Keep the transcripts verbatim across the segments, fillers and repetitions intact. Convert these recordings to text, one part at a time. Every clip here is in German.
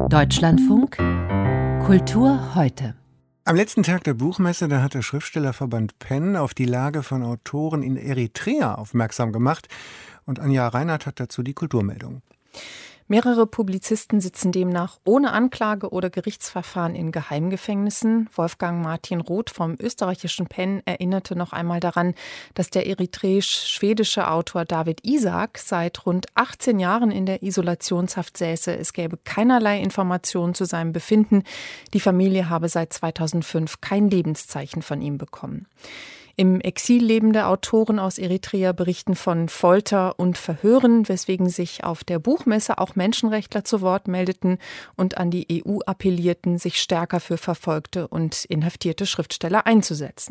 Deutschlandfunk Kultur heute. Am letzten Tag der Buchmesse, da hat der Schriftstellerverband Pen auf die Lage von Autoren in Eritrea aufmerksam gemacht. Und Anja Reinhardt hat dazu die Kulturmeldung. Mehrere Publizisten sitzen demnach ohne Anklage oder Gerichtsverfahren in Geheimgefängnissen. Wolfgang Martin Roth vom österreichischen Pen erinnerte noch einmal daran, dass der eritreisch-schwedische Autor Dawit Isaak seit rund achtzehn Jahren in der Isolationshaft säße. Es gäbe keinerlei Informationen zu seinem Befinden. Die Familie habe seit zweitausendfünf kein Lebenszeichen von ihm bekommen. Im Exil lebende Autoren aus Eritrea berichten von Folter und Verhören, weswegen sich auf der Buchmesse auch Menschenrechtler zu Wort meldeten und an die E U appellierten, sich stärker für verfolgte und inhaftierte Schriftsteller einzusetzen.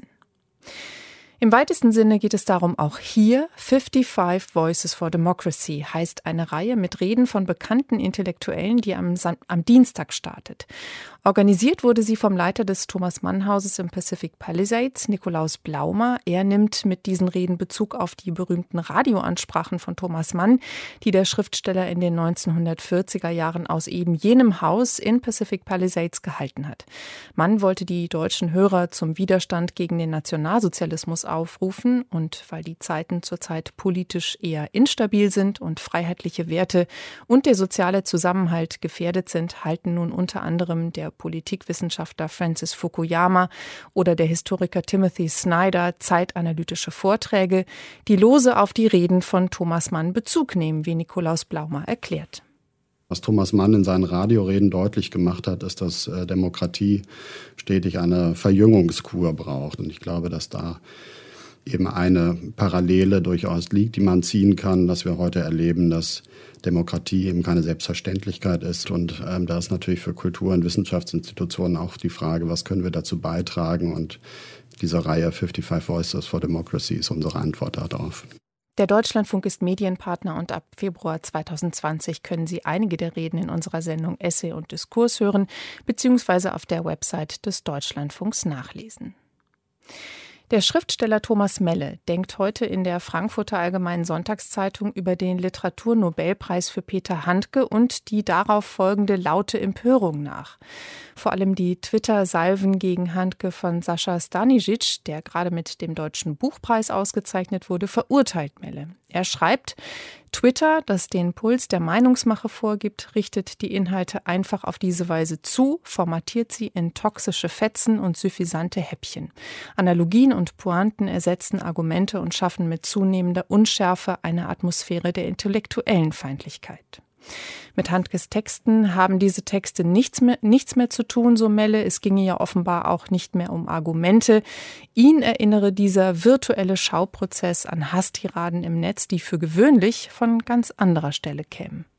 Im weitesten Sinne geht es darum, auch hier fifty-five Voices for Democracy heißt eine Reihe mit Reden von bekannten Intellektuellen, die am, am Dienstag startet. Organisiert wurde sie vom Leiter des Thomas-Mann-Hauses im Pacific Palisades, Nikolaus Blaumer. Er nimmt mit diesen Reden Bezug auf die berühmten Radioansprachen von Thomas Mann, die der Schriftsteller in den neunzehnhundertvierziger Jahren aus eben jenem Haus in Pacific Palisades gehalten hat. Mann wollte die deutschen Hörer zum Widerstand gegen den Nationalsozialismus aufrufen, und weil die Zeiten zurzeit politisch eher instabil sind und freiheitliche Werte und der soziale Zusammenhalt gefährdet sind, halten nun unter anderem der Politikwissenschaftler Francis Fukuyama oder der Historiker Timothy Snyder zeitanalytische Vorträge, die lose auf die Reden von Thomas Mann Bezug nehmen, wie Nikolaus Blaumer erklärt. Was Thomas Mann in seinen Radioreden deutlich gemacht hat, ist, dass äh, Demokratie stetig eine Verjüngungskur braucht. Und ich glaube, dass da eben eine Parallele durchaus liegt, die man ziehen kann, dass wir heute erleben, dass Demokratie eben keine Selbstverständlichkeit ist. Und ähm, da ist natürlich für Kultur- und Wissenschaftsinstitutionen auch die Frage, was können wir dazu beitragen? Und diese Reihe fifty-five Voices for Democracy ist unsere Antwort darauf. Der Deutschlandfunk ist Medienpartner und ab Februar zweitausendzwanzig können Sie einige der Reden in unserer Sendung Essay und Diskurs hören, beziehungsweise auf der Website des Deutschlandfunks nachlesen. Der Schriftsteller Thomas Melle denkt heute in der Frankfurter Allgemeinen Sonntagszeitung über den Literaturnobelpreis für Peter Handke und die darauf folgende laute Empörung nach. Vor allem die Twitter-Salven gegen Handke von Sascha Stanisic, der gerade mit dem Deutschen Buchpreis ausgezeichnet wurde, verurteilt Melle. Er schreibt: Twitter, das den Puls der Meinungsmache vorgibt, richtet die Inhalte einfach auf diese Weise zu, formatiert sie in toxische Fetzen und suffisante Häppchen. Analogien und Pointen ersetzen Argumente und schaffen mit zunehmender Unschärfe eine Atmosphäre der intellektuellen Feindlichkeit. Mit Handkes Texten haben diese Texte nichts mehr, nichts mehr zu tun, so Melle. Es ginge ja offenbar auch nicht mehr um Argumente. Ihn erinnere dieser virtuelle Schauprozess an Hasstiraden im Netz, die für gewöhnlich von ganz anderer Stelle kämen.